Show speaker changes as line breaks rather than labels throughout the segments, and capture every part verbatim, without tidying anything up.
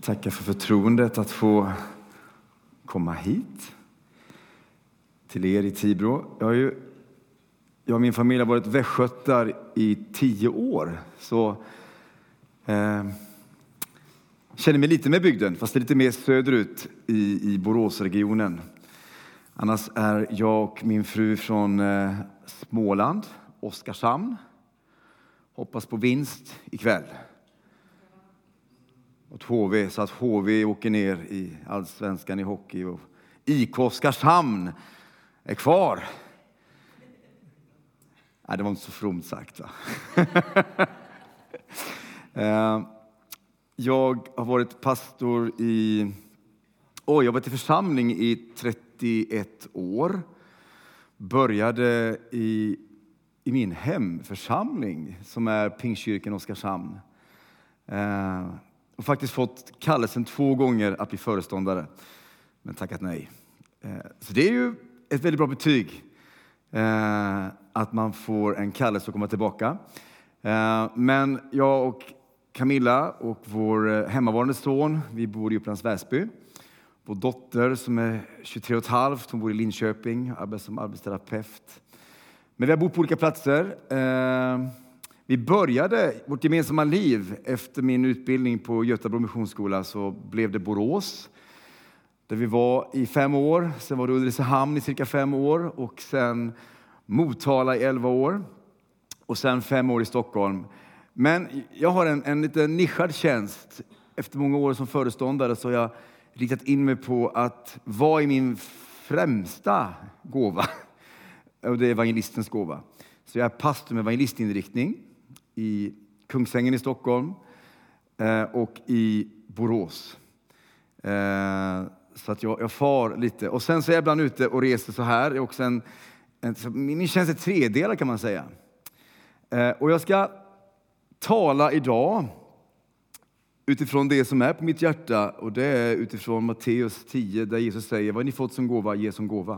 Tackar för förtroendet att få komma hit till er i Tibro. Jag, har ju, jag och min familj har varit västgötar i tio år. Så eh, känner mig lite med bygden, fast det är lite mer söderut i, i Boråsregionen. Annars är jag och min fru från eh, Småland, Oskarshamn. Hoppas på vinst ikväll. Och H V, så att H V åker ner i allsvenskan i hockey. Och I K Oskarshamn är kvar. Nej, det var inte så fromt sagt, va? Jag har varit pastor i... Oj, jag har varit i församling i trettioett år. Började i, i min hemförsamling som är Pingstkyrkan Oskarshamn. Och faktiskt fått kallelsen två gånger att bli föreståndare. Men tackat nej. Så det är ju ett väldigt bra betyg. Att man får en kallelse att komma tillbaka. Men jag och Camilla och vår hemmavarande son, vi bor i Upplands Väsby. Vår dotter som är tjugotre och ett halvt, hon bor i Linköping, arbetar som arbetsterapeut. Men vi har bott på olika platser. Vi började vårt gemensamma liv efter min utbildning på Göteborg Missionsskola, så blev det Borås. Där vi var i fem år. Sen var det Ulricehamn i cirka fem år. Och sen Motala i elva år. Och sen fem år i Stockholm. Men jag har en, en lite nischad tjänst. Efter många år som föreståndare så har jag riktat in mig på att vara i min främsta gåva. Och det är evangelistens gåva. Så jag är pastor med evangelistinriktning i Kungsängen i Stockholm och i Borås. Så att jag, jag far lite. Och sen så är jag ibland ute och reser så här. Jag är också en, en, min tjänst är tredelad kan man säga. Och jag ska tala idag utifrån det som är på mitt hjärta. Och det är utifrån Matteus tio där Jesus säger: vad ni fått som gåva, ge som gåva.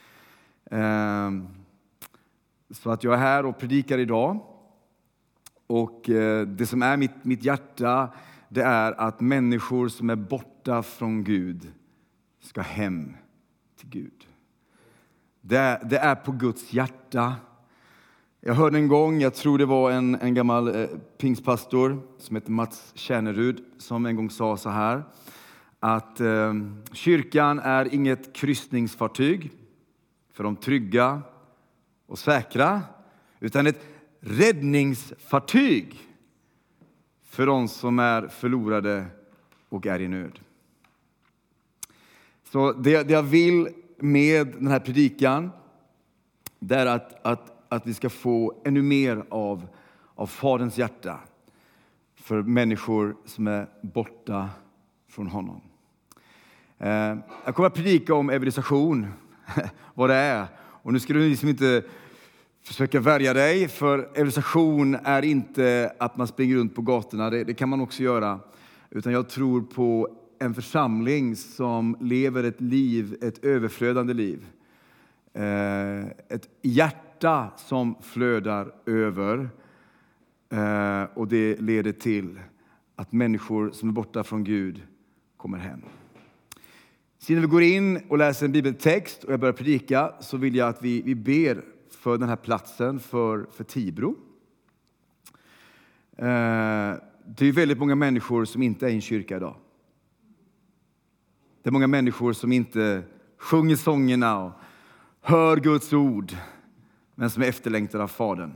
Så att jag är här och predikar idag. Och det som är mitt, mitt hjärta, det är att människor som är borta från Gud ska hem till Gud. Det, det är på Guds hjärta. Jag hörde en gång, jag tror det var en, en gammal eh, pingstpastor som heter Mats Kärnerud, som en gång sa så här. Att eh, kyrkan är inget kryssningsfartyg för de trygga och säkra, utan ett räddningsfartyg för de som är förlorade och är i nöd. Så det, det jag vill med den här predikan, det är att, att, att vi ska få ännu mer av, av Faderns hjärta för människor som är borta från honom. Eh, jag kommer att predika om evangelisation, vad det är. Och nu ska du liksom inte försöka värja dig, för evangelisation är inte att man springer runt på gatorna. Det, det kan man också göra. Utan jag tror på en församling som lever ett liv, ett överflödande liv. Eh, ett hjärta som flödar över. Eh, och det leder till att människor som är borta från Gud kommer hem. Så när vi går in och läser en bibeltext och jag börjar predika, så vill jag att vi, vi ber för den här platsen, för, för Tibro. Eh, det är väldigt många människor som inte är i en kyrka idag. Det är många människor som inte sjunger sångerna och hör Guds ord, men som är efterlängtade av Fadern.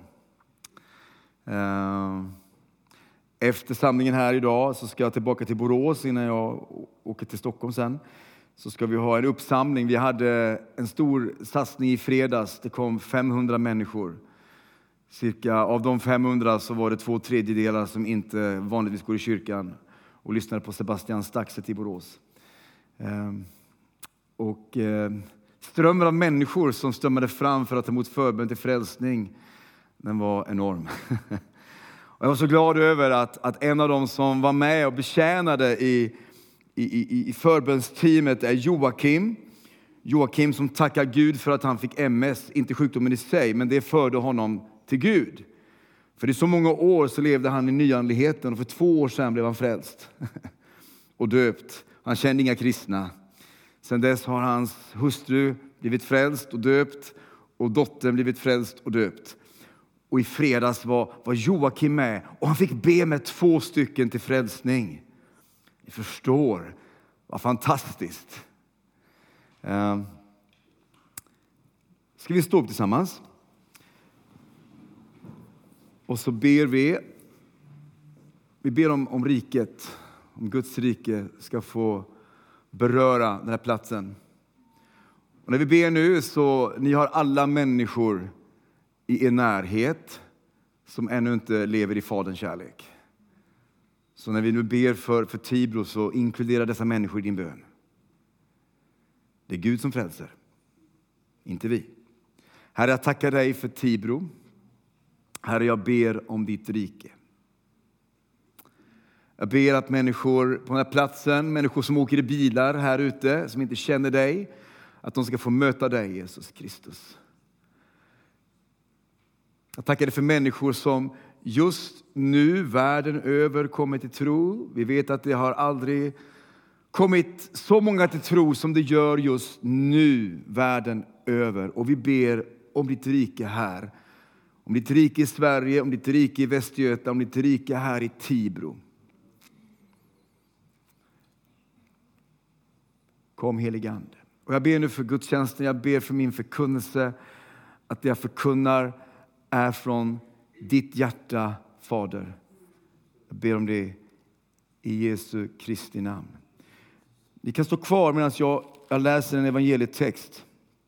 Eh, efter samlingen här idag så ska jag tillbaka till Borås innan jag åker till Stockholm sen. Så ska vi ha en uppsamling. Vi hade en stor satsning i fredags. Det kom femhundra människor. Cirka av de femhundra så var det två tredjedelar som inte vanligtvis går i kyrkan och lyssnade på Sebastian Staxet i Borås. Ehm, och eh, strömmen av människor som strömmade fram för att ta emot förbön till frälsning, den var enorm. Och jag var så glad över att, att en av dem som var med och betjänade i I, i, i förbönsteamet är Joakim. Joakim som tackar Gud för att han fick M S. Inte sjukdomen i sig, men det förde honom till Gud. För i så många år så levde han i nyandligheten. Och för två år sedan blev han frälst. och döpt. Han kände inga kristna. Sen dess har hans hustru blivit frälst och döpt. Och dottern blivit frälst och döpt. Och i fredags var, var Joakim med. Och han fick be med två stycken till frälsning. Ni förstår. Vad fantastiskt. Uh, ska vi stå upp tillsammans? Och så ber vi. Vi ber om, om riket. Om Guds rike ska få beröra den här platsen. Och när vi ber nu så ni har alla människor i er närhet som ännu inte lever i Faderns kärlek. Så när vi nu ber för, för Tibro så inkluderar dessa människor i din bön. Det är Gud som frälser, inte vi. Herre, jag tackar dig för Tibro. Herre, jag ber om ditt rike. Jag ber att människor på den här platsen, människor som åker i bilar här ute, som inte känner dig, att de ska få möta dig, Jesus Kristus. Jag tackar dig för människor som just nu, världen över, kommer till tro. Vi vet att det har aldrig kommit så många till tro som det gör just nu, världen över. Och vi ber om ditt rike här. Om ditt rike i Sverige, om ditt rike i Västgöta, om ditt rike här i Tibro. Kom helige Ande. Och jag ber nu för gudstjänsten, jag ber för min förkunnelse, att det jag förkunnar är från ditt hjärta, Fader. Jag ber om det i Jesu Kristi namn. Ni kan stå kvar medan jag, jag läser en evangelietext.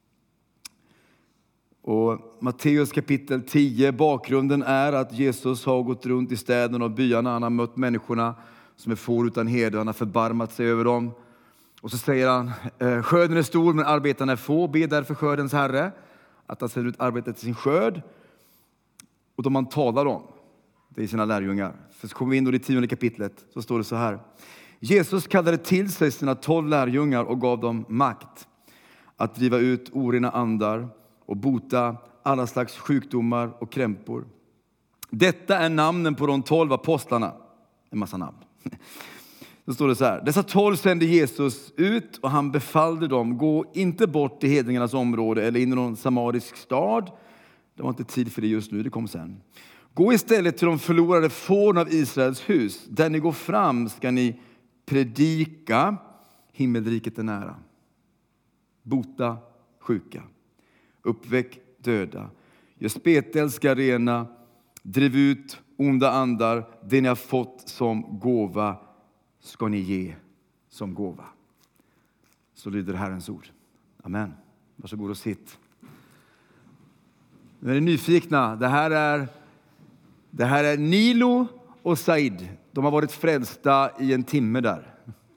Och Matteus kapitel tio, bakgrunden är att Jesus har gått runt i städerna och byarna. Han har mött människorna som är får utan herde. Han har förbarmat sig över dem. Och så säger han, skörden är stor men arbetarna är få. Be därför skördens herre att han sänder ut arbetet till sin skörd. Och de man talar om, det är sina lärjungar. För så kommer vi in då i tionde kapitlet, så står det så här. Jesus kallade till sig sina tolv lärjungar och gav dem makt att driva ut orena andar och bota alla slags sjukdomar och krämpor. Detta är namnen på de tolv apostlarna. En massa namn. Så står det så här. Dessa tolv sände Jesus ut och han befallde dem. Gå inte bort till hedningarnas område eller in i någon samarisk stad. Det var inte tid för det just nu, det kom sen. Gå istället till de förlorade fåren av Israels hus. Där ni går fram ska ni predika. Himmelriket är nära. Bota sjuka. Uppväck döda. Gör spetälska rena. Driv ut onda andar. Det ni har fått som gåva ska ni ge som gåva. Så lyder Herrens ord. Amen. Varsågod och sitt. Nu är ni nyfikna. Det här är, det här är Nilo och Said. De har varit frälsta i en timme där.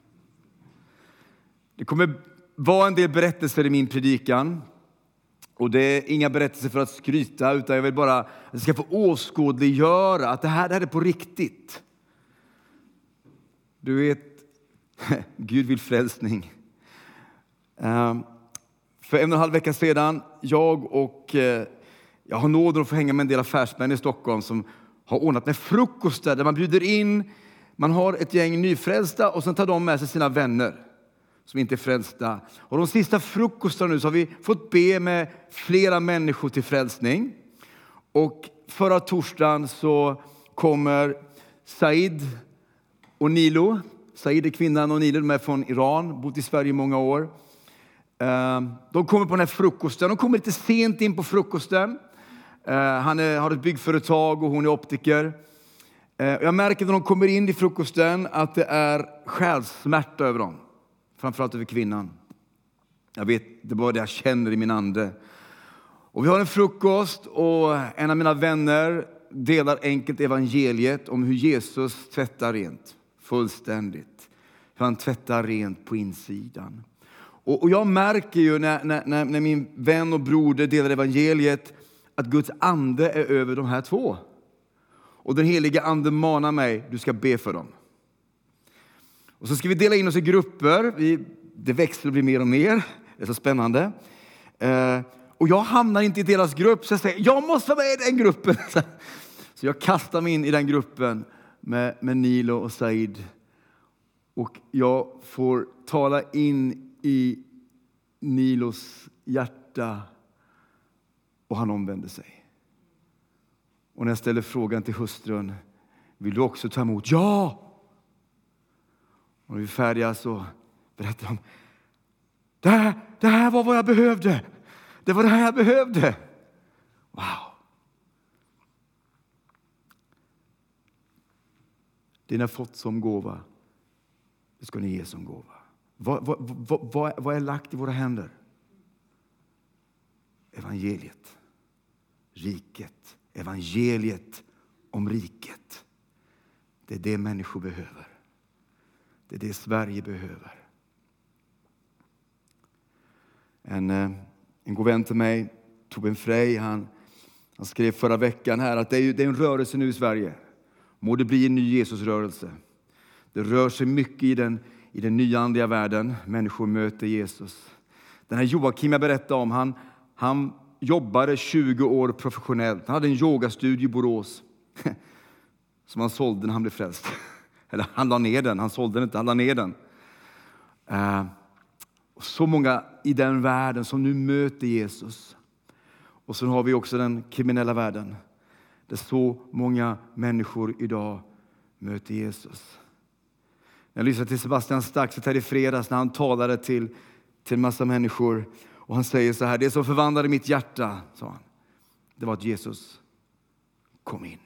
Det kommer vara en del berättelser i min predikan. Och det är inga berättelser för att skryta, utan jag vill bara att jag ska få åskådliggöra att det här, det här är på riktigt. Du vet, Gud vill frälsning. Um, för en och en halv vecka sedan, jag och uh, jag har nåden att få hänga med en del affärsmän i Stockholm som har ordnat med frukostar där man bjuder in, man har ett gäng nyfrälsta och sen tar de med sig sina vänner som inte är frälsta. Och de sista frukostarna nu så har vi fått be med flera människor till frälsning. Och förra torsdagen så kommer Said och Nilo. Said är kvinnan och Nilo, de är från Iran, bott i Sverige i många år. De kommer på den här frukosten. De kommer lite sent in på frukosten. Han är, har ett byggföretag och hon är optiker. Jag märker när de kommer in i frukosten att det är själssmärta över dem. Framförallt över kvinnan. Jag vet, det är bara det jag känner i min ande. Och vi har en frukost och en av mina vänner delar enkelt evangeliet om hur Jesus tvättar rent. Fullständigt. Hur han tvättar rent på insidan. Och, och jag märker ju när, när, när min vän och broder delar evangeliet att Guds ande är över de här två. Och den heliga ande manar mig, du ska be för dem. Och så ska vi dela in oss i grupper. Vi, det växer och blir mer och mer. Det är så spännande. Eh, och jag hamnar inte i deras grupp. Så jag säger, jag måste vara med i den gruppen. Så jag kastar mig in i den gruppen med, med Nilo och Said. Och jag får tala in i Nilos hjärta och han omvänder sig. Och när jag ställer frågan till hustrun, vill du också ta emot? Ja! Och när vi är färdiga så berättar de, det här, det här var vad jag behövde. Det var det här jag behövde. Wow! Det ni har fått som gåva, det ska ni ge som gåva. Vad, vad, vad, vad, vad är lagt i våra händer? Evangeliet. Riket. Evangeliet om riket. Det är det människor behöver. Det är det Sverige behöver. En, en god vän till mig, Tobben Frey, han, han skrev förra veckan här att det är, det är en rörelse nu i Sverige. Må det bli en ny Jesusrörelse. Det rör sig mycket i den, i den nyandliga världen. Människor möter Jesus. Den här Joakim jag berättade om, han, han jobbade tjugo år professionellt. Han hade en yogastudio i Borås. Som han sålde när han blev frälst. Eller han la ner den, han sålde den inte, han la ner den. Uh, och så många i den världen som nu möter Jesus. Och så har vi också den kriminella världen. Där så många människor idag möter Jesus. Jag lyssnade till Sebastian Stax här i fredags när han talade till, till en massa människor. Och han säger så här, det som förvandlade mitt hjärta, sa han, det var att Jesus kom in.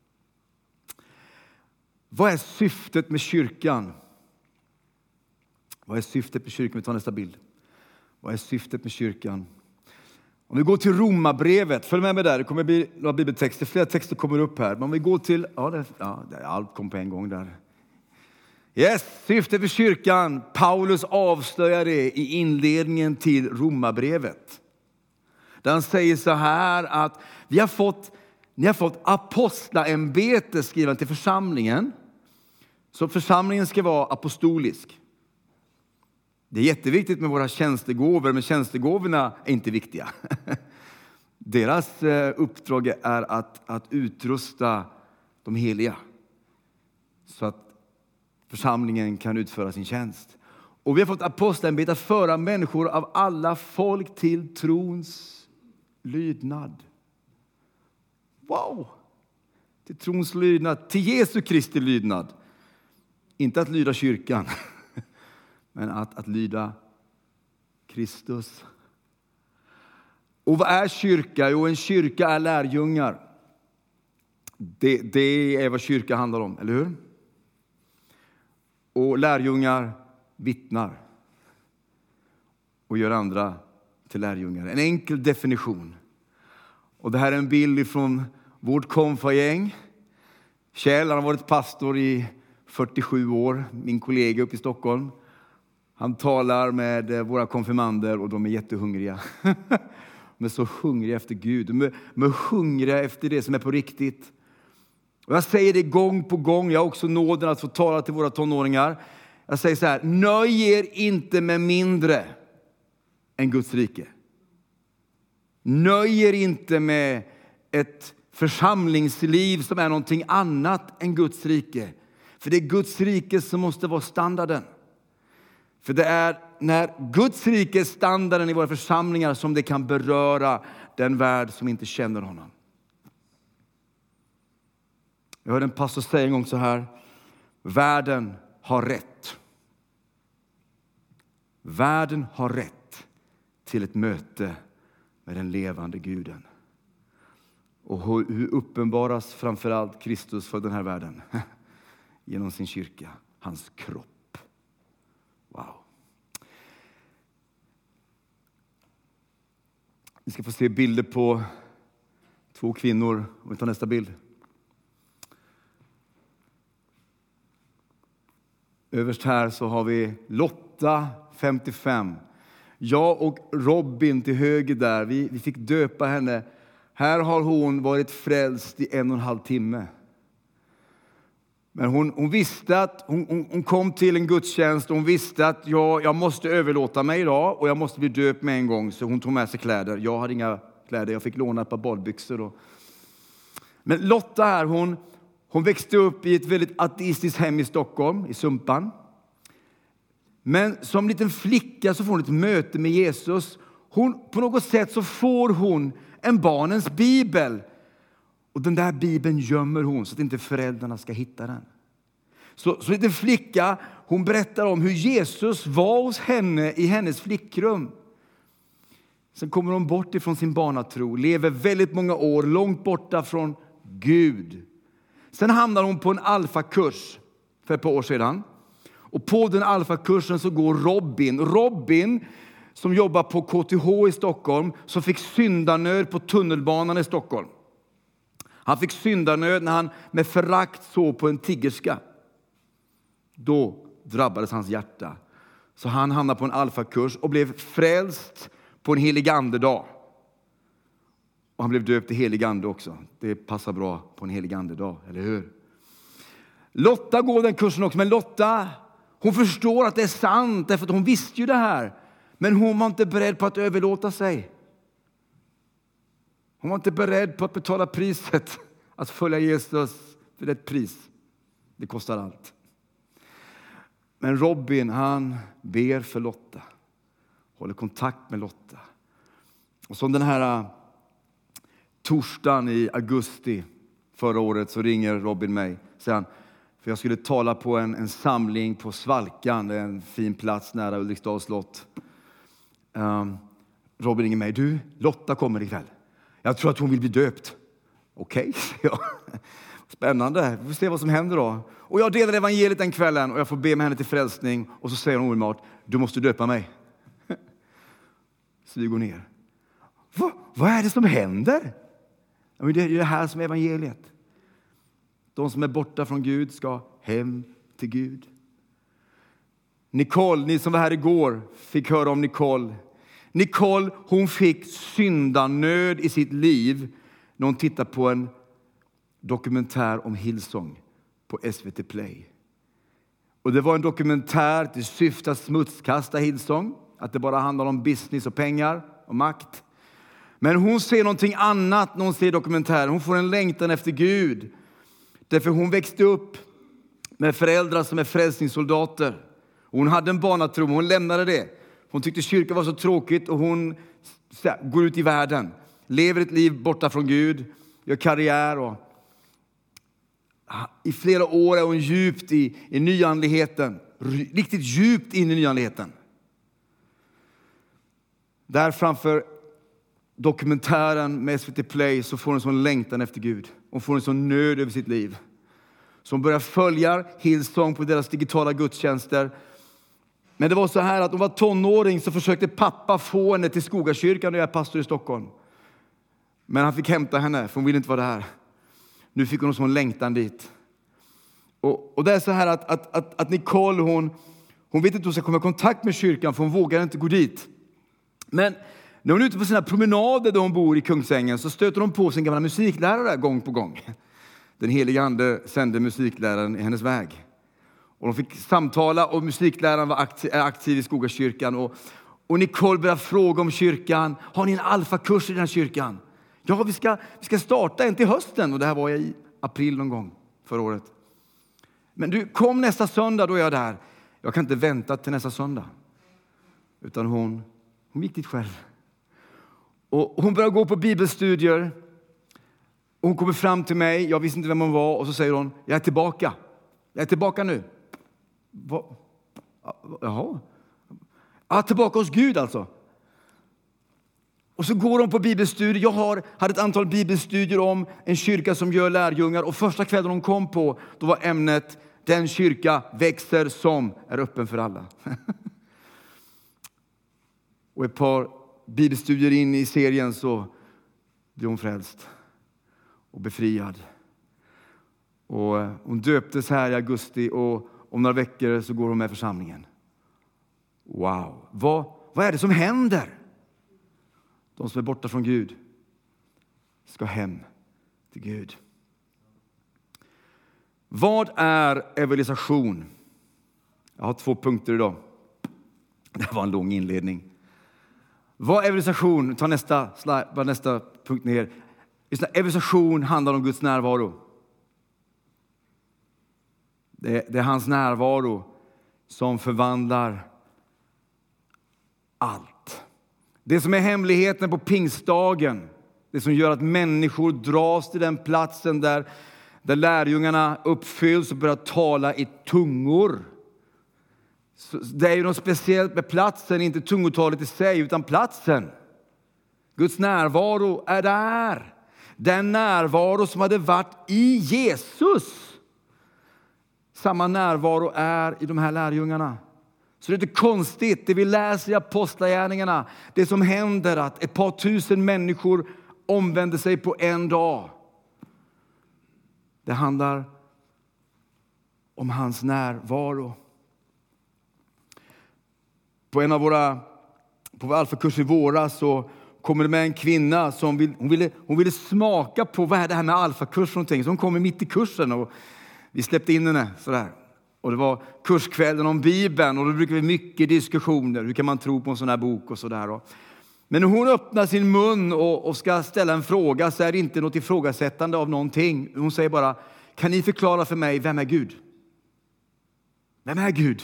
Vad är syftet med kyrkan? Vad är syftet med kyrkan? Vi tar nästa bild. Vad är syftet med kyrkan? Om vi går till Romarbrevet, följ med mig där, det kommer bli några bibeltexter, flera texter kommer upp här. Men om vi går till, ja, det, ja allt kom på en gång där. Yes, syftet med kyrkan, Paulus avslöjar det i inledningen till Romarbrevet. Där han säger så här att vi har fått, ni har fått apostlaämbete, skriver han till församlingen. Så församlingen ska vara apostolisk. Det är jätteviktigt med våra tjänstegåvor, men tjänstegåvorna är inte viktiga. Deras uppdrag är att, att utrusta de heliga. Så att församlingen kan utföra sin tjänst. Och vi har fått apostlaämbete att föra människor av alla folk till trons lydnad. Wow! Till trons lydnad, till Jesu Kristi lydnad. Inte att lyda kyrkan. Men att, att lyda Kristus. Och vad är kyrka? Jo, en kyrka är lärjungar. Det, det är vad kyrka handlar om, eller hur? Och lärjungar vittnar. Och gör andra till lärjungar. En enkel definition. Och det här är en bild från vårt konfagäng. Kjell, han har varit pastor i fyrtiosju år. Min kollega uppe i Stockholm. Han talar med våra konfirmander och de är jättehungriga. De är så hungriga efter Gud. De är, de är hungriga efter det som är på riktigt. Och jag säger det gång på gång. Jag har också nåden att få tala till våra tonåringar. Jag säger så här, nöj er inte med mindre än Guds rike. Nöj er inte med ett församlingsliv som är någonting annat än Guds rike. För det är Guds rike som måste vara standarden. För det är när Guds rike är standarden i våra församlingar som det kan beröra den värld som inte känner honom. Jag hörde en pastor säga en gång så här. Världen har rätt. Världen har rätt till ett möte med den levande Guden. Och hur uppenbaras framförallt Kristus för den här världen? Genom sin kyrka, hans kropp. Wow. Vi ska få se bilder på två kvinnor. Om vi tar nästa bild. Överst här så har vi Lotta, femtiofem. Jag och Robin till höger där, vi, vi fick döpa henne. Här har hon varit frälst i en och en halv timme. Men hon, hon visste att hon, hon, hon kom till en gudstjänst och hon visste att jag, jag måste överlåta mig idag och jag måste bli döpt med en gång. Så hon tog med sig kläder. Jag hade inga kläder, jag fick låna ett par badbyxor. Och... Men Lotta här, hon, hon växte upp i ett väldigt ateistiskt hem i Stockholm, i Sumpan. Men som liten flicka så får hon ett möte med Jesus. Hon, på något sätt så får hon en barnens bibel. Och den där bibeln gömmer hon så att inte föräldrarna ska hitta den. Så, så liten flicka, hon berättar om hur Jesus var hos henne i hennes flickrum. Sen kommer hon bort ifrån sin barnatro, lever väldigt många år långt borta från Gud. Sen hamnar hon på en alfakurs för ett par år sedan. Och på den alfakursen så går Robin. Robin som jobbar på K T H i Stockholm, som fick syndanöd på tunnelbanan i Stockholm. Han fick syndanöd när han med förakt såg på en tiggerska. Då drabbades hans hjärta. Så han hamnade på en alfakurs och blev frälst på en helig andedag. Och han blev döpt till helig ande också. Det passar bra på en helig andedag, eller hur? Lotta går den kursen också. Men Lotta, hon förstår att det är sant. Därför att hon visste ju det här. Men hon var inte beredd på att överlåta sig. Hon var inte beredd på att betala priset. Att följa Jesus för ett pris. Det kostar allt. Men Robin, han ber för Lotta. Håller kontakt med Lotta. Och som den här torsdagen i augusti förra året så ringer Robin mig. Säger han, för jag skulle tala på en, en samling på Svalkan. En fin plats nära Ulriksdals slott. Um, Robin ringer mig. Du, Lotta kommer ikväll. Jag tror att hon vill bli döpt. Okej, okay, ja. Spännande. Vi får se vad som händer då. Och jag delar evangeliet den kvällen. Och jag får be med henne till frälsning. Och så säger hon omedelbart. Du måste döpa mig. Så vi går ner. Va? Vad är det som händer? Ja, men det är det här som är evangeliet. De som är borta från Gud ska hem till Gud. Nicole, ni som var här igår fick höra om Nicole. Nicole, hon fick syndanöd i sitt liv när hon tittade på en dokumentär om Hillsong på S V T Play. Och det var en dokumentär till syfte att smutskasta Hillsong. Att det bara handlar om business och pengar och makt. Men hon ser någonting annat när hon ser dokumentären. Hon får en längtan efter Gud. Därför hon växte upp med föräldrar som är frälsningssoldater. Hon hade en barnatro, hon lämnade det. Hon tyckte kyrkan var så tråkigt och hon går ut i världen. Lever ett liv borta från Gud. Gör karriär och i flera år är hon djupt i, i nyandligheten. Riktigt djupt in i nyandligheten. Där framför dokumentären med S V T Play så får hon en sån längtan efter Gud. Hon får en sån nöd över sitt liv. Så hon börjar följa Hillsong på deras digitala gudstjänster. Men det var så här att hon var tonåring så försökte pappa få henne till Skogakyrkan och jag är pastor i Stockholm. Men han fick hämta henne för hon ville inte vara där. Nu fick hon en sån längtan dit. Och, och det är så här att, att, att, att Nicole hon, hon vet inte hur hon ska komma i kontakt med kyrkan för hon vågar inte gå dit. Men när hon är ute på sina promenader där hon bor i Kungsängen så stöter hon på sin gamla musiklärare gång på gång. Den heliga ande sände musikläraren i hennes väg. Och de fick samtala och musikläraren var aktiv, är aktiv i Skogakyrkan. Och, och Nicole började fråga om kyrkan. Har ni en alfakurs i den här kyrkan? Ja, vi ska, vi ska starta en till hösten. Och det här var jag i april någon gång förra året. Men du, kom nästa söndag, då är jag där. Jag kan inte vänta till nästa söndag. Utan hon, hon gick dit själv. Och hon började gå på bibelstudier. Och hon kommer fram till mig. Jag visste inte vem hon var. Och så säger hon, jag är tillbaka. Jag är tillbaka nu. Va? Jaha. Ja, tillbaka hos Gud alltså. Och så går hon på bibelstudier. Jag har, hade ett antal bibelstudier om en kyrka som gör lärjungar. Och första kvällen hon kom på, då var ämnet den kyrka växer som är öppen för alla. Och ett par bibelstudier in i serien så blir hon frälst och befriad. Och hon döptes här i augusti och om några veckor så går hon med församlingen. Wow, vad, vad är det som händer? De som är borta från Gud ska hem till Gud. Vad är evangelisation? Jag har två punkter idag. Det var en lång inledning. Vad är evangelisation? Ta nästa slide, nästa punkt ner. Evangelisation handlar om Guds närvaro. Det är, det är hans närvaro som förvandlar allt. Det som är hemligheten på pingstdagen, det som gör att människor dras till den platsen där, där lärjungarna uppfylls och börjar tala i tungor. Så det är ju något speciellt med platsen, inte tungotalet i sig, utan platsen. Guds närvaro är där. Den närvaro som hade varit i Jesus. Samma närvaro är i de här lärjungarna. Så det är inte konstigt, det vi läser i apostlagärningarna, det som händer att ett par tusen människor omvänder sig på en dag. Det handlar om hans närvaro. På en av våra på vår alfakurs i våras så kommer det med en kvinna som vill, hon, ville, hon ville smaka på vad är det här med alfakurs för någonting. Så hon kommer mitt i kursen och vi släppte in henne sådär. Och det var kurskvällen om Bibeln och då brukar vi mycket diskussioner. Hur kan man tro på en sån här bok och sådär. Men när hon öppnar sin mun och, och ska ställa en fråga så är det inte något ifrågasättande av någonting. Hon säger bara, kan ni förklara för mig, vem är Gud? Vem är Gud?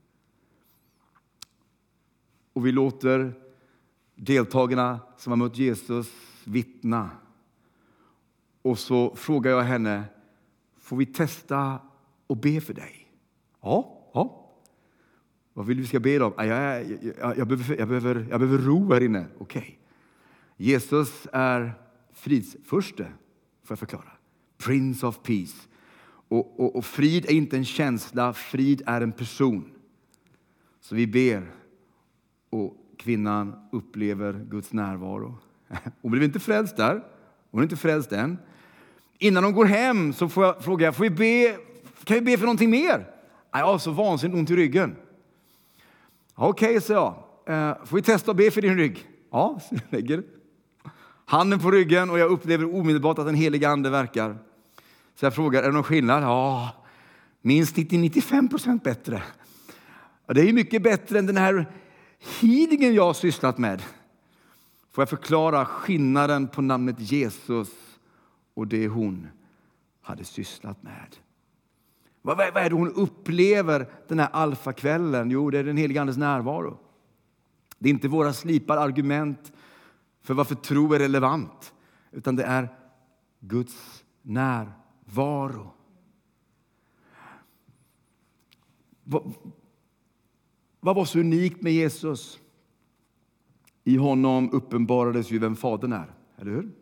Och vi låter deltagarna som har mött Jesus vittna. Och så frågar jag henne, får vi testa och be för dig? Ja, ja. Vad vill vi ska be om? Jag, jag, jag, jag, behöver, jag, behöver, jag behöver ro här inne. Okej. Okay. Jesus är fridsförste, får jag förklara. Prince of Peace. Och, och, och frid är inte en känsla, frid är en person. Så vi ber och kvinnan upplever Guds närvaro. Hon blev inte frälst där. Hon är inte frälst än. Innan hon går hem så får jag fråga, får vi be, kan vi be för någonting mer? Jag har så vansinnigt ont i ryggen. Okej, okay, så jag. Får vi testa att be för din rygg? Ja, så jag lägger handen på ryggen och jag upplever omedelbart att den heliga ande verkar. Så jag frågar, är det någon skillnad? Ja, minst nittio till nittiofem procent bättre. Det är mycket bättre än den här healingen jag har sysslat med. Får jag förklara skillnaden på namnet Jesus och det hon hade sysslat med. Vad, vad är det hon upplever den här alfakvällen? Jo, det är den heliga andes närvaro. Det är inte våra slipar argument för varför tro är relevant. Utan det är Guds närvaro. Vad, vad var så unikt med Jesus? I honom uppenbarades ju vem Fadern är, eller hur?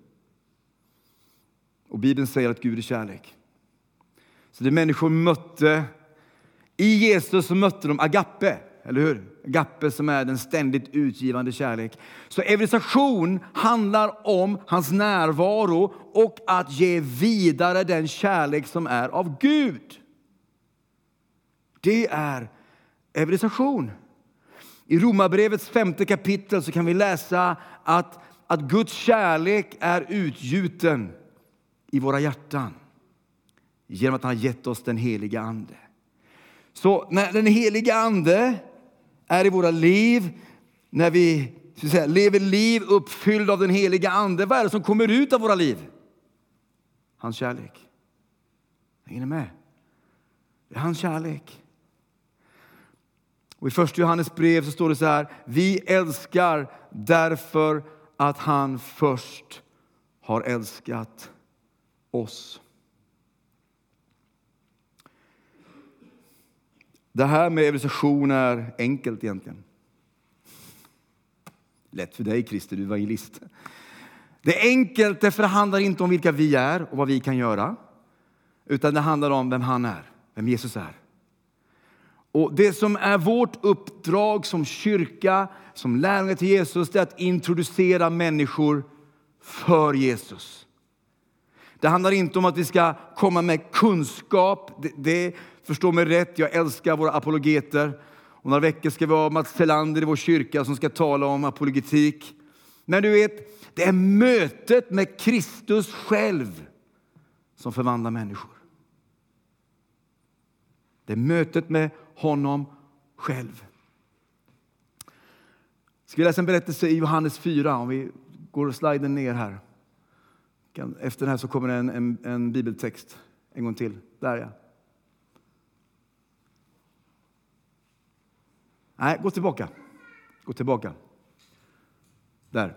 Och Bibeln säger att Gud är kärlek. Så det människor mötte, i Jesus så mötte de agape, eller hur? Agape som är den ständigt utgivande kärlek. Så evangelisation handlar om hans närvaro och att ge vidare den kärlek som är av Gud. Det är evangelisation. I Romarbrevets femte kapitel så kan vi läsa att, att Guds kärlek är utgjuten i våra hjärtan. Genom att han har gett oss den heliga ande. Så när den heliga ande är i våra liv, när vi så att säga, lever liv uppfylld av den heliga ande, vad är det som kommer ut av våra liv? Hans kärlek. Hänger ni med? Det är hans kärlek. Och i första Johannes brev så står det så här: vi älskar därför att han först har älskat oss. Det här med evangelisation är enkelt egentligen. Lätt för dig, Christer, du var evangelist. Det är enkelt därför det handlar inte om vilka vi är och vad vi kan göra. Utan det handlar om vem han är, vem Jesus är. Och det som är vårt uppdrag som kyrka, som lärjungar till Jesus, det är att introducera människor för Jesus. Det handlar inte om att vi ska komma med kunskap. Det, det förstår mig rätt, jag älskar våra apologeter. Om några veckor ska vi ha Mats Selander i vår kyrka som ska tala om apologetik. Men du vet, det är mötet med Kristus själv som förvandlar människor. Det är mötet med honom själv. Ska vi läsa en berättelse i Johannes fyra, om vi går sliden ner här. Efter den här så kommer det en, en, en bibeltext en gång till. Där ja. Nej, gå tillbaka. Gå tillbaka. Där.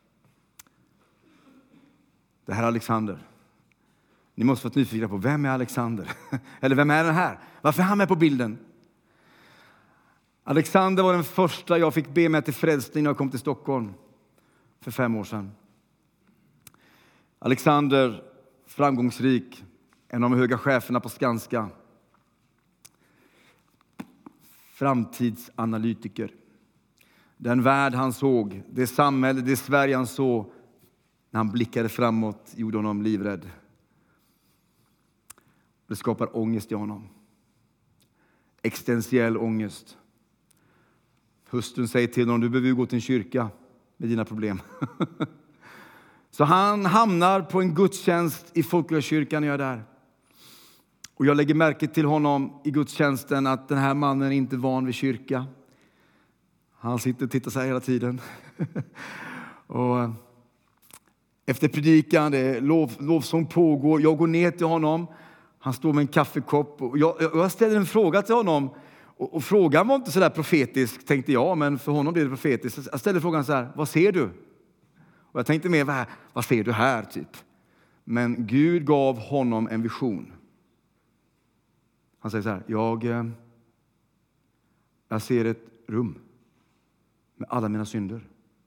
Det här är Alexander. Ni måste vara nyfikna på, vem är Alexander? Eller vem är den här? Varför är han med på bilden? Alexander var den första jag fick be med till frälsning när jag kom till Stockholm för fem år sedan. Alexander, framgångsrik, en av de höga cheferna på Skanska. Framtidsanalytiker. Den värld han såg, det samhälle, det Sverige han såg, när han blickade framåt, gjorde honom livrädd. Det skapar ångest i honom. Existentiell ångest. Hustrun säger till honom, du behöver gå till en kyrka med dina problem. Så han hamnar på en gudstjänst i Folkungakyrkan när jag är där. Och jag lägger märke till honom i gudstjänsten att den här mannen är inte van vid kyrka. Han sitter och tittar så här hela tiden. Och efter predikan, det lov, lovsång pågår. Jag går ner till honom. Han står med en kaffekopp. Och jag, jag ställer en fråga till honom. Och, och frågan var inte så där profetisk, tänkte jag. Men för honom blev det profetiskt. Jag ställde frågan så här, vad ser du? Och jag tänkte mer, vad, vad ser du här typ? Men Gud gav honom en vision. Han säger så här, jag, jag ser ett rum med alla mina synder.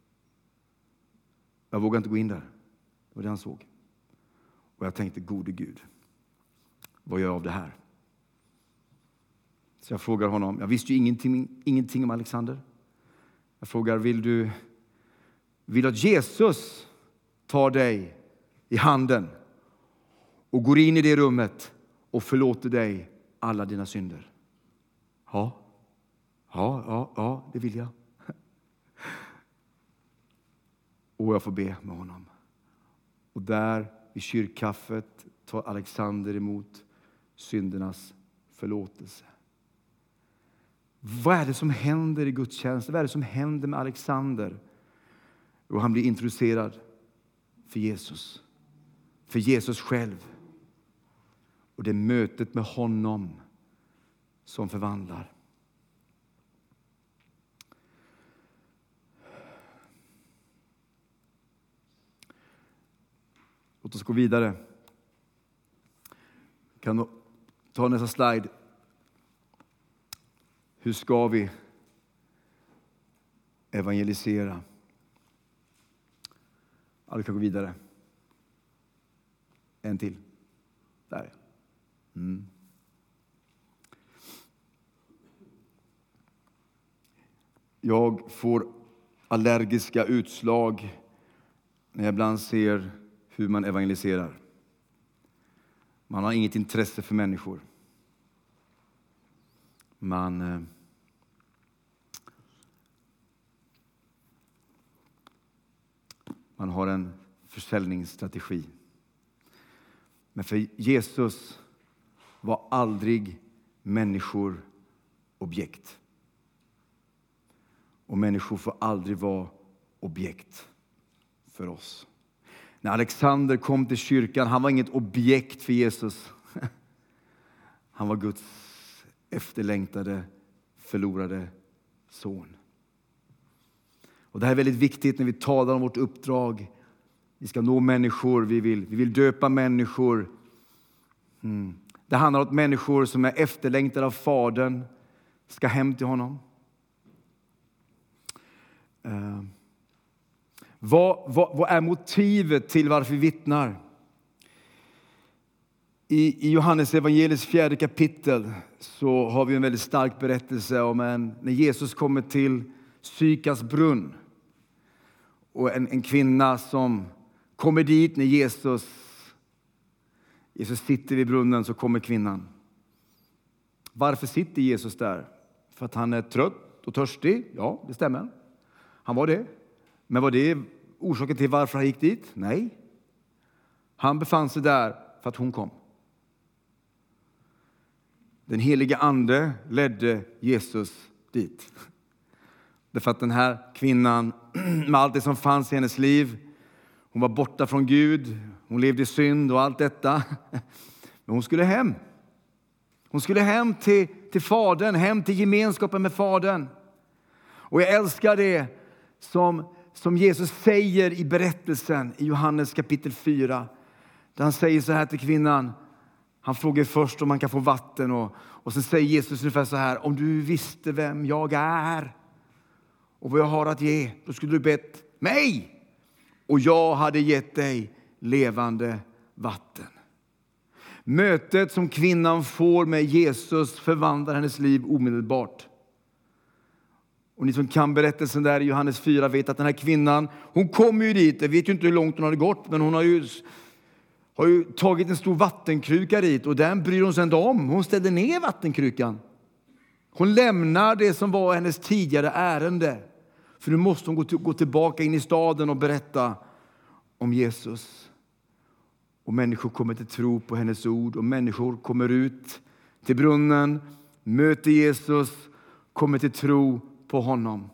Jag vågar inte gå in där. Det var det han såg. Och jag tänkte, gode Gud, vad gör jag av det här? Så jag frågar honom, jag visste ju ingenting, ingenting om Alexander. Jag frågar, vill du, vill du att Jesus tar dig i handen och går in i det rummet och förlåter dig alla dina synder? Ja, ja, ja, ja, det vill jag. Och jag får be med honom. Och där vid kyrkkaffet tar Alexander emot syndernas förlåtelse. Vad är det som händer i gudstjänsten? Vad är det som händer med Alexander? Och han blir introducerad för Jesus. För Jesus själv. Och det är mötet med honom som förvandlar. Låt oss gå vidare. Kan du ta nästa slide? Hur ska vi evangelisera? Ja, vi kan gå vidare. En till. Där. Mm. Jag får allergiska utslag när jag ibland ser hur man evangeliserar. Man har inget intresse för människor. Man eh, man har en försäljningsstrategi. Men för Jesus var aldrig människor objekt. Och människor får aldrig vara objekt för oss. När Alexander kom till kyrkan, han var inget objekt för Jesus. Han var Guds efterlängtade, förlorade son. Och det här är väldigt viktigt när vi talar om vårt uppdrag. Vi ska nå människor, vi vill, vi vill döpa människor. Mm. Det handlar om människor som är efterlängtade av Fadern, ska hem till honom. Uh. Vad, vad, vad är motivet till varför vi vittnar? I, i Johannes evangeliets fjärde kapitel så har vi en väldigt stark berättelse om en, när Jesus kommer till Sykars brunn. Och en, en kvinna som kommer dit när Jesus, Jesus sitter vid brunnen, så kommer kvinnan. Varför sitter Jesus där? För att han är trött och törstig? Ja, det stämmer. Han var det. Men var det orsaken till varför han gick dit? Nej. Han befann sig där för att hon kom. Den helige ande ledde Jesus dit. Därför att den här kvinnan, med allt det som fanns i hennes liv, hon var borta från Gud, hon levde i synd och allt detta. Men hon skulle hem. Hon skulle hem till, till Fadern, hem till gemenskapen med Fadern. Och jag älskar det som, som Jesus säger i berättelsen i Johannes kapitel fyra. Där han säger så här till kvinnan. Han frågar först om man kan få vatten. Och, och sen säger Jesus ungefär så här. Om du visste vem jag är och vad jag har att ge, då skulle du bett mig. Och jag hade gett dig levande vatten. Mötet som kvinnan får med Jesus förvandlar hennes liv omedelbart. Och ni som kan berättelsen där i Johannes fyra vet att den här kvinnan, hon kommer ju dit. Jag vet ju inte hur långt hon hade gått, men hon har ju, har ju tagit en stor vattenkruka dit. Och den bryr hon sig inte om. Hon ställde ner vattenkrukan. Hon lämnar det som var hennes tidigare ärende. För nu måste hon gå, till, gå tillbaka in i staden och berätta om Jesus. Och människor kommer till tro på hennes ord. Och människor kommer ut till brunnen, möter Jesus, kommer till tro på honom.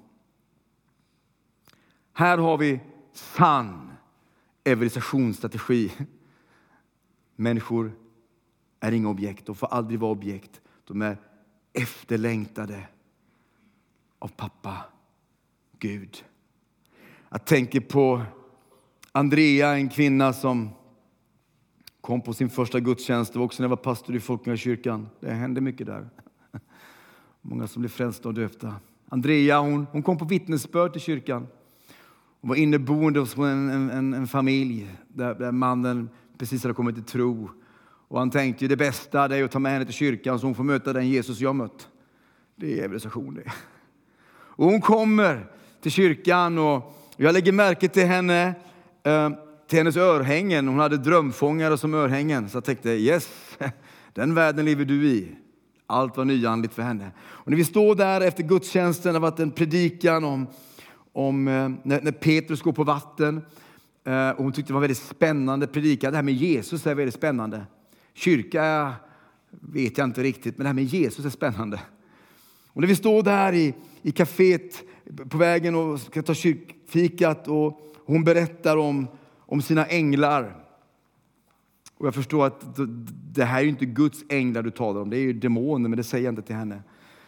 Här har vi sann evangelisationsstrategi. Människor är inga objekt. De får aldrig vara objekt. De är efterlängtade av pappa Gud. Jag tänker på Andrea, en kvinna som kom på sin första gudstjänst. Det var också när jag var pastor i Folkungakyrkan. Det hände mycket där. Många som blev frälsta och döpta. Andrea, hon, hon kom på vittnesbörd till kyrkan. Hon var inneboende hos en, en, en familj där, där mannen precis hade kommit till tro. Och han tänkte ju det bästa det är att ta med henne till kyrkan så hon får möta den Jesus jag mött. Det är evangelisation det. Och hon kommer till kyrkan och jag lägger märke till henne, eh, till hennes örhängen. Hon hade drömfångare som örhängen. Så jag tänkte, yes, den världen lever du i. Allt var nyandligt för henne. Och när vi står där efter gudstjänsten, det har varit en predikan om, om eh, när, när Petrus går på vatten. Eh, och hon tyckte det var väldigt spännande predikan. Det här med Jesus är väldigt spännande. Kyrka vet jag inte riktigt, men det här med Jesus är spännande. Och när vi står där i, i kaféet på vägen och ska ta kyrkfikat och hon berättar om, om sina änglar. Och jag förstår att det här är ju inte Guds änglar du talar om. Det är ju demoner, men det säger jag inte till henne.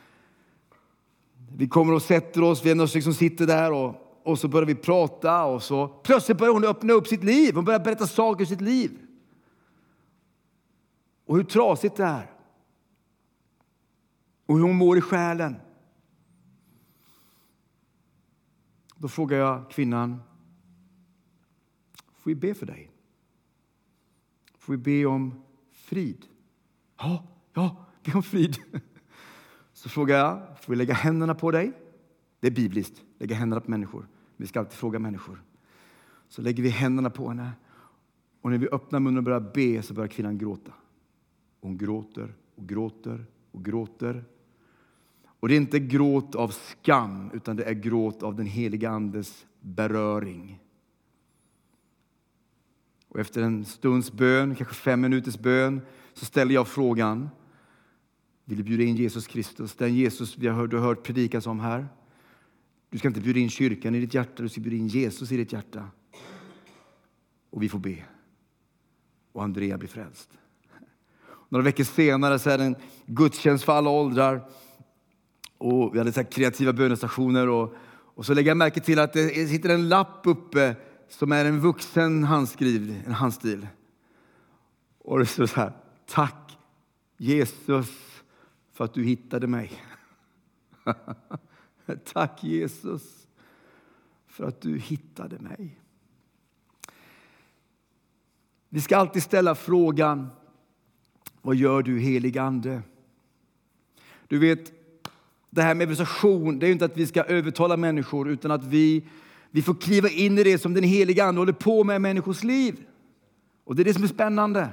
Vi kommer och sätter oss, vi är några som sitter där och, och så börjar vi prata. Och så plötsligt börjar hon öppna upp sitt liv. Hon börjar berätta saker i sitt liv. Och hur trasigt det är. Och hur hon mår i själen. Då frågar jag kvinnan. Får vi be för dig? Får vi be om frid? Ja, ja, be om frid. Så frågar jag, får vi lägga händerna på dig? Det är bibliskt, lägga händerna på människor. Vi ska alltid fråga människor. Så lägger vi händerna på henne. Och när vi öppnar munnen och börjar be så börjar kvinnan gråta. Hon gråter och gråter och gråter. Och det är inte gråt av skam utan det är gråt av den heliga andes beröring. Och efter en stunds bön, kanske fem minuters bön, så ställer jag frågan. Vill du bjuda in Jesus Kristus? Den Jesus vi har hört, du har hört predikas om här. Du ska inte bjuda in kyrkan i ditt hjärta, du ska bjuda in Jesus i ditt hjärta. Och vi får be. Och Andrea blir frälst. Några veckor senare så är det en gudstjänst för alla åldrar. Och vi hade så här kreativa bönestationer. Och, och så lägger jag märke till att det sitter en lapp uppe som är en vuxen handskriv, en handstil. Och det står så här. Tack Jesus för att du hittade mig. Tack Jesus för att du hittade mig. Vi ska alltid ställa frågan. Vad gör du, helig ande? Du vet, det här med evangelisation, det är inte att vi ska övertala människor, utan att vi, vi får kliva in i det som den heliga ande håller på med människors liv. Och det är det som är spännande.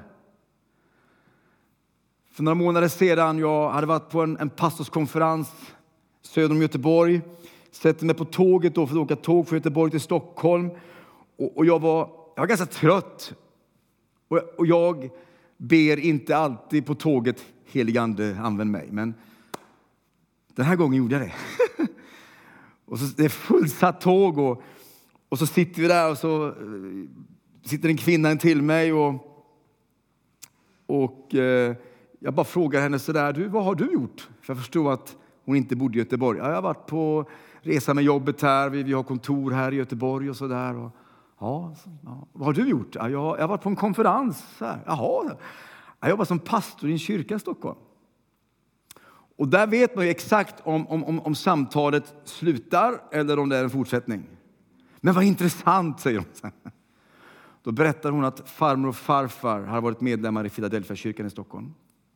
För några månader sedan, jag hade varit på en, en pastorskonferens söder om Göteborg. Sätter mig på tåget då för att åka tåg från Göteborg till Stockholm. Och, och jag, var, jag var ganska trött. Och, och jag ber inte alltid på tåget, helig ande, använd mig. Men den här gången gjorde jag det. Och så det är fullsatt tåg och, och så sitter vi där och så uh, sitter en kvinna till mig och, och uh, jag bara frågar henne så där, du, vad har du gjort? För jag förstår att hon inte bodde i Göteborg. Ja, jag har varit på resa med jobbet här. Vi, vi har kontor här i Göteborg och sådär. Och, ja, så, ja. Vad har du gjort? Ja, jag, jag har varit på en konferens här. Jaha, jag jobbar som pastor i en kyrka i Stockholm. Och där vet man ju exakt om, om, om, om samtalet slutar eller om det är en fortsättning. Men vad intressant, säger hon. Då berättar hon att farmor och farfar har varit medlemmar i Philadelphia kyrkan i Stockholm.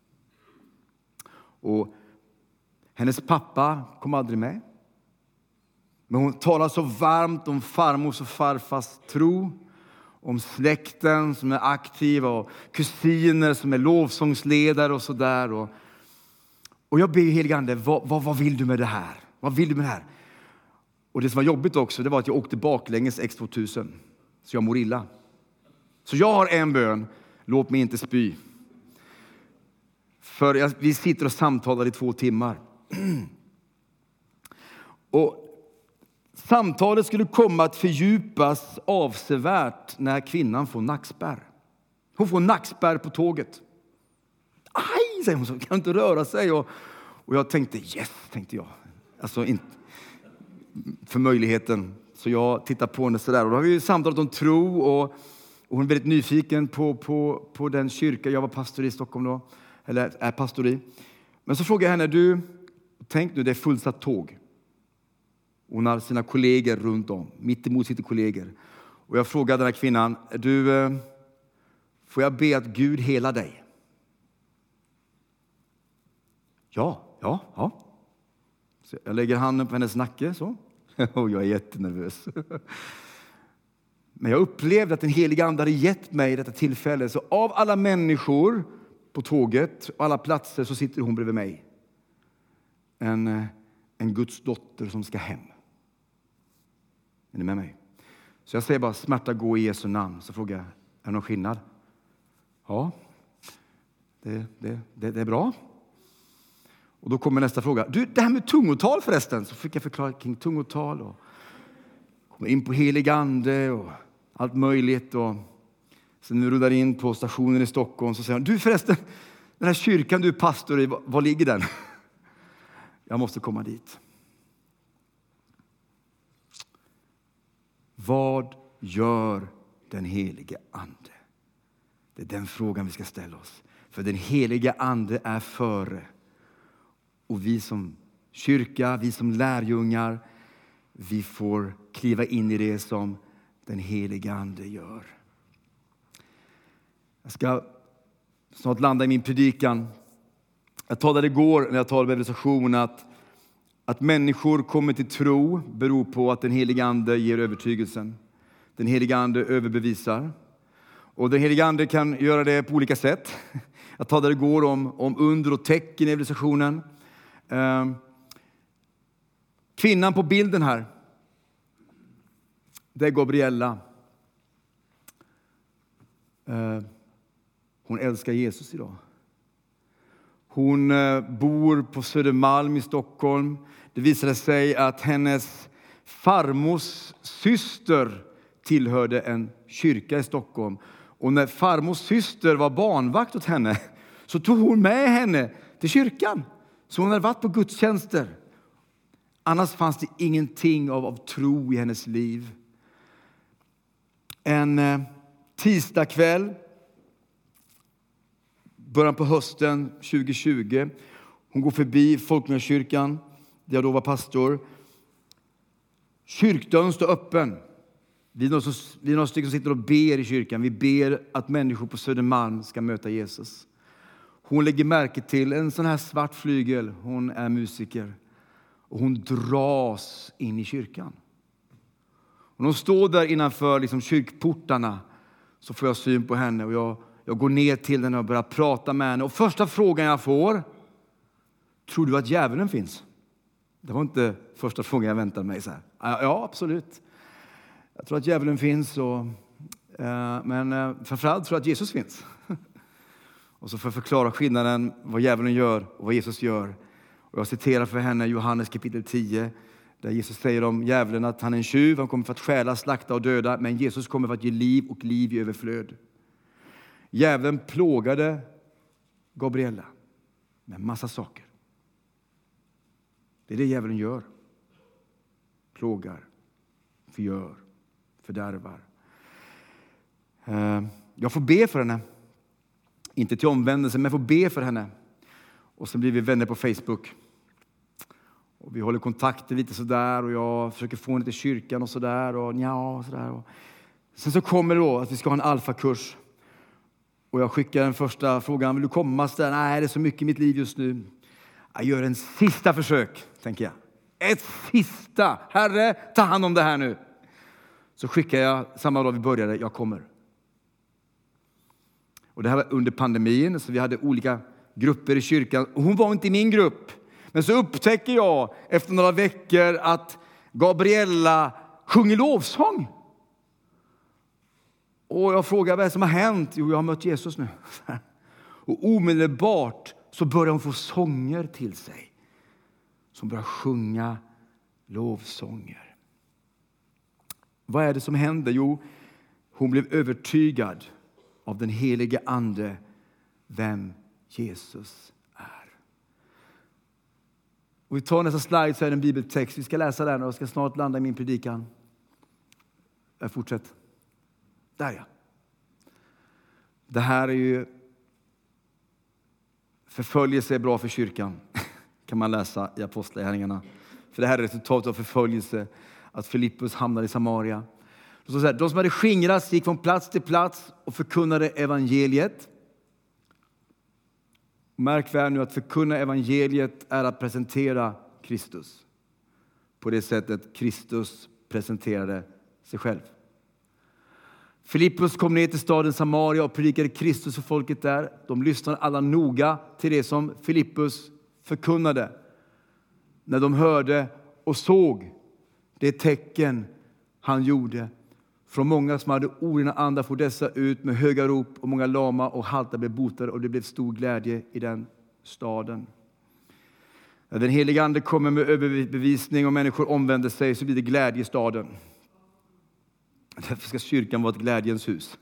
Och hennes pappa kom aldrig med. Men hon talar så varmt om farmors och farfars tro. Om släkten som är aktiva och kusiner som är lovsångsledare och sådär. Och, och jag ber helige Ande, vad, vad, vad vill du med det här? Vad vill du med det här? Och det som var jobbigt också, det var att jag åkte baklänges X tvåtusen. Så jag mår illa. Så jag har en bön, låt mig inte spy. För jag, vi sitter och samtalar i två timmar. Och samtalet skulle komma att fördjupas avsevärt när kvinnan får nackspärr. Hon får nackspärr på tåget. Aj, säger hon, så kan inte röra sig. Och, och jag tänkte, yes, tänkte jag. Alltså inte för möjligheten. Så jag tittar på henne sådär. Och då har vi samtalat om tro. Och, och hon är väldigt nyfiken på, på, på den kyrka. Jag var pastor i Stockholm då. Eller är pastor i. Men så frågar jag henne, du, tänk nu, det är fullsatt tåg. Hon har sina kollegor runt om. Mitt emot sitter kollegor. Och jag frågar den här kvinnan, du, får jag be att Gud hela dig? Ja, ja, ja. Så jag lägger handen på hennes nacke så. Och jag är jättenervös. Men jag upplevde att den heliga ande hade gett mig detta tillfälle. Så av alla människor på tåget och alla platser så sitter hon bredvid mig. En, en Guds dotter som ska hem. Är ni med mig? Så jag säger bara, smärta gå i Jesu namn. Så frågar jag, är det någon skillnad? Ja, det, det, det, det är bra. Och då kommer nästa fråga. Du, det här med tungotal förresten. Så fick jag förklara kring tungotal. Och kommer in på helig ande och allt möjligt. Och sen nu rullar in på stationen i Stockholm. Så säger han, du förresten, den här kyrkan du är pastor i, var, var ligger den? Jag måste komma dit. Vad gör den helige ande? Det är den frågan vi ska ställa oss. För den helige ande är före. Och vi som kyrka, vi som lärjungar, vi får kliva in i det som den helige ande gör. Jag ska snart landa i min predikan. Jag talade igår när jag talade med recension att, att människor kommer till tro beror på att den helige ande ger övertygelsen. Den helige ande överbevisar. Och den helige ande kan göra det på olika sätt. Jag talade igår om, om under och tecken i recensionen. Uh, kvinnan på bilden här, det är Gabriella. Uh, hon älskar Jesus idag. Hon uh, bor på Södermalm i Stockholm. Det visade sig att hennes farmors syster tillhörde en kyrka i Stockholm. Och när farmors syster var barnvakt åt henne så tog hon med henne till kyrkan. Så hon hade varit på gudstjänster. Annars fanns det ingenting av, av tro i hennes liv. En eh, tisdagkväll, början på hösten tjugo tjugo. Hon går förbi Folkungakyrkan, där jag då var pastor. Kyrkdörren står öppen. Vi är några, som, vi är några stycken som sitter och ber i kyrkan. Vi ber att människor på Södermalm ska möta Jesus. Hon lägger märke till en sån här svart flygel. Hon är musiker. Och hon dras in i kyrkan. Och när hon står där innanför liksom kyrkportarna så får jag syn på henne. Och jag, jag går ner till henne och börjar prata med henne. Och första frågan jag får. Tror du att djävulen finns? Det var inte första frågan jag väntade mig. Så här. Ja, absolut. Jag tror att djävulen finns. Och, eh, men eh, framförallt tror jag att Jesus finns. Och så får jag förklara skillnaden, vad djävulen gör och vad Jesus gör. Och jag citerar för henne Johannes kapitel tio. Där Jesus säger om djävulen att han är en tjuv. Han kommer för att stjäla, slakta och döda. Men Jesus kommer för att ge liv och liv i överflöd. Djävulen plågade Gabriella med massa saker. Det är det djävulen gör. Plågar, förgör, fördärvar. Jag får be för henne. Inte till omvändelse, men jag får be för henne. Och så blir vi vänner på Facebook. Och vi håller kontakter lite sådär. Och jag försöker få henne till kyrkan och sådär. Och nja, och sådär. Och sen så kommer det då att vi ska ha en alfakurs. Och jag skickar den första frågan. Vill du komma? Så där, nej, det är så mycket i mitt liv just nu. Jag gör en sista försök, tänker jag. Ett sista. Herre, ta hand om det här nu. Så skickar jag samma dag vi började. Jag kommer. Och det här var under pandemin. Så vi hade olika grupper i kyrkan. Och hon var inte i min grupp. Men så upptäcker jag efter några veckor att Gabriella sjunger lovsång. Och jag frågar vad som har hänt. Jo, jag har mött Jesus nu. Och omedelbart så börjar hon få sånger till sig. Som börjar sjunga lovsånger. Vad är det som händer? Jo, hon blev övertygad av den helige ande vem Jesus är. Och vi tar nästa slide, så är det en bibeltext. Vi ska läsa den och jag ska snart landa i min predikan. Jag fortsätter. Där ja. Det här är ju förföljelse är bra för kyrkan. Kan man läsa i Apostlagärningarna. För det här är resultatet av förföljelse. Att Filippus hamnade i Samaria. Så så här, de som hade skingrats gick från plats till plats och förkunnade evangeliet. Märk väl nu att förkunna evangeliet är att presentera Kristus. På det sättet Kristus presenterade sig själv. Filippus kom ner till staden Samaria och predikade Kristus för folket där. De lyssnade alla noga till det som Filippus förkunnade. När de hörde och såg det tecken han gjorde. Från många som hade orena andar får dessa ut med höga rop, och många lama och halta blev botade, och det blev stor glädje i den staden. När den heliga ande kommer med överbevisning och människor omvänder sig, så blir det glädje i staden. Därför ska kyrkan vara ett glädjens hus.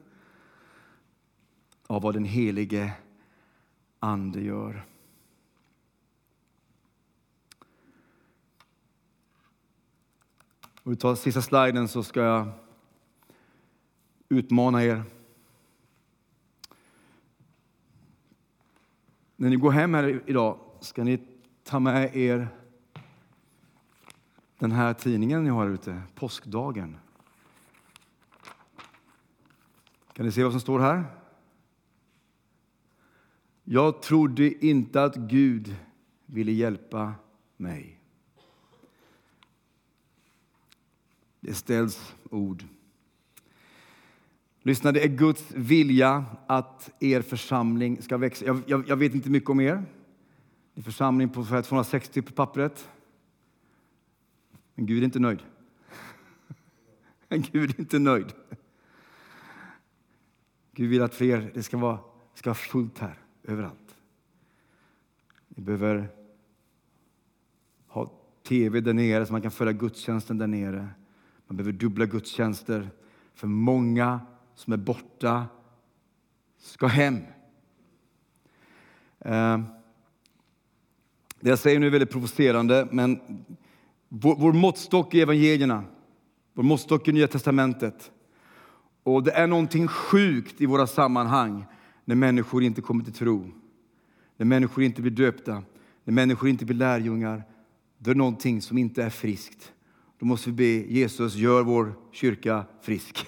Av vad den helige ande gör. Och vi tar sista sliden, så ska jag utmana er. När ni går hem här idag ska ni ta med er den här tidningen ni har ute, Påskdagen. Kan ni se vad som står här? Jag trodde inte att Gud ville hjälpa mig. Det ställs ord. Lyssna, det är Guds vilja att er församling ska växa. Jag, jag, jag vet inte mycket om er. Det är församling på tvåhundrasextio på pappret. Men Gud är inte nöjd. Gud är inte nöjd. Gud vill att fler, det ska vara, ska vara fullt här, överallt. Ni behöver ha tv där nere så man kan följa gudstjänsten där nere. Man behöver dubbla gudstjänster. För många som är borta ska hem. Eh, det jag säger nu är väldigt provocerande, men vår, vår måttstock i evangelierna, vår måttstock i Nya testamentet. Och det är någonting sjukt i våra sammanhang när människor inte kommer till tro. När människor inte blir döpta. När människor inte blir lärjungar. Det är någonting som inte är friskt. Då måste vi be Jesus, gör vår kyrka frisk.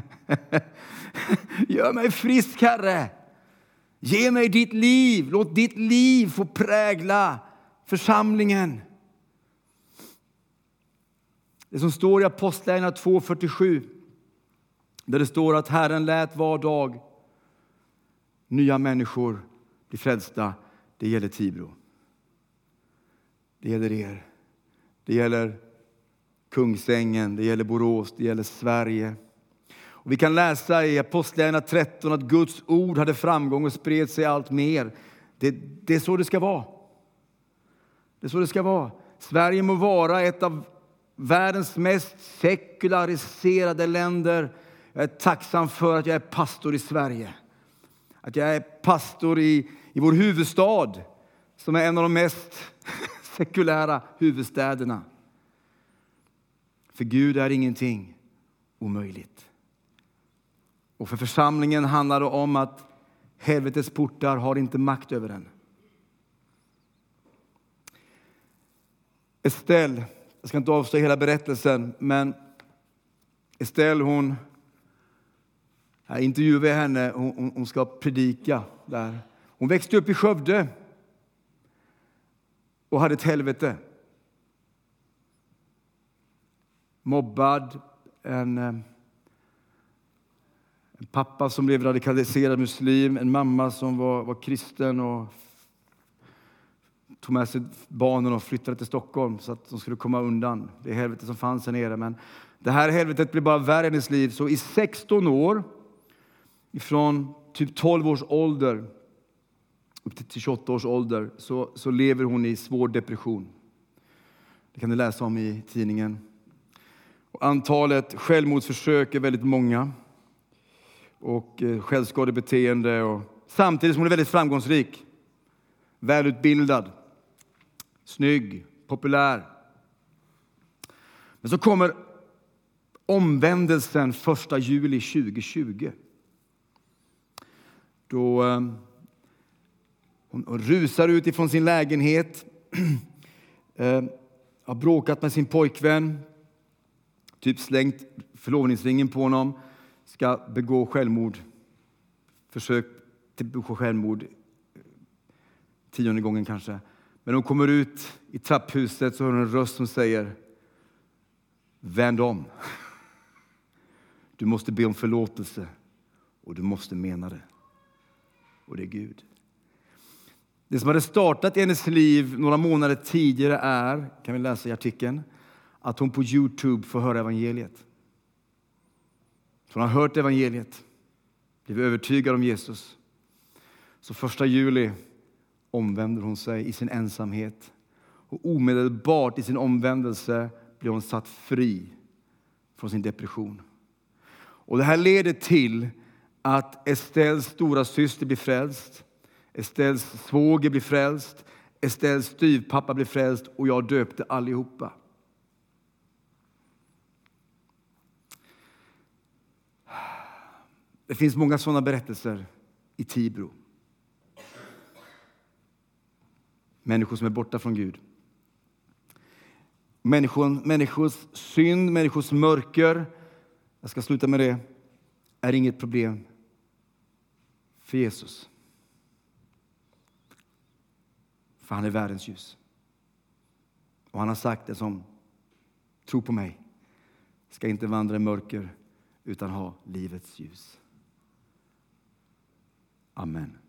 Gör mig frisk, Herre. Ge mig ditt liv. Låt ditt liv få prägla församlingen. Det som står i Apostlagärningarna två fyrtiosju. Där det står att Herren lät var dag nya människor bli frälsta. Det gäller Tibro. Det gäller er. Det gäller Kungsängen. Det gäller Borås. Det gäller Sverige. Och vi kan läsa i Apostlagärningarna tretton att Guds ord hade framgång och spred sig allt mer. Det, det är så det ska vara. Det är så det ska vara. Sverige må vara ett av världens mest sekulariserade länder. Jag är tacksam för att jag är pastor i Sverige. Att jag är pastor i, i vår huvudstad. Som är en av de mest sekulära huvudstäderna. För Gud är ingenting omöjligt. Och för församlingen handlar det om att helvetets portar har inte makt över den. Estelle, jag ska inte avslöja hela berättelsen, men Estelle, hon, jag intervjuade henne, hon, hon ska predika där. Hon växte upp i Skövde och hade ett helvete. Mobbad, en, en pappa som blev radikaliserad muslim, en mamma som var, var kristen och tog med sig barnen och flyttade till Stockholm så att de skulle komma undan det helvetet som fanns här nere. Men det här helvetet blev bara värre i hennes liv. Så i sexton år, ifrån typ tolv års ålder upp till tjugoåtta års ålder, så, så lever hon i svår depression. Det kan du läsa om i tidningen. Och antalet självmordsförsök är väldigt många. Och eh, självskadebeteende. Och, samtidigt som hon är väldigt framgångsrik. Välutbildad. Snygg. Populär. Men så kommer omvändelsen första juli tjugohundratjugo. Då eh, hon, hon rusar ut ifrån sin lägenhet. eh, har bråkat med sin pojkvän. Typ slängt förlovningsringen på honom. Ska begå självmord. Försök till begå självmord. Tionde gången kanske. Men hon kommer ut i trapphuset så hör hon en röst som säger: vänd om. Du måste be om förlåtelse. Och du måste mena det. Och det är Gud. Det som hade startat i hennes liv några månader tidigare är, kan vi läsa i artikeln, att hon på YouTube får höra evangeliet. Så hon har hört evangeliet. Blev övertygad om Jesus. Så första juli omvänder hon sig i sin ensamhet. Och omedelbart i sin omvändelse blir hon satt fri från sin depression. Och det här leder till att Estelles stora syster blir frälst. Estelles svåger blir frälst. Estelles styvpappa blir frälst. Och jag döpte allihopa. Det finns många sådana berättelser i Tibro. Människor som är borta från Gud. Människor, människors synd, människors mörker, jag ska sluta med det, är inget problem för Jesus. För han är världens ljus. Och han har sagt det som tror på mig ska inte vandra i mörker utan ha livets ljus. Amen.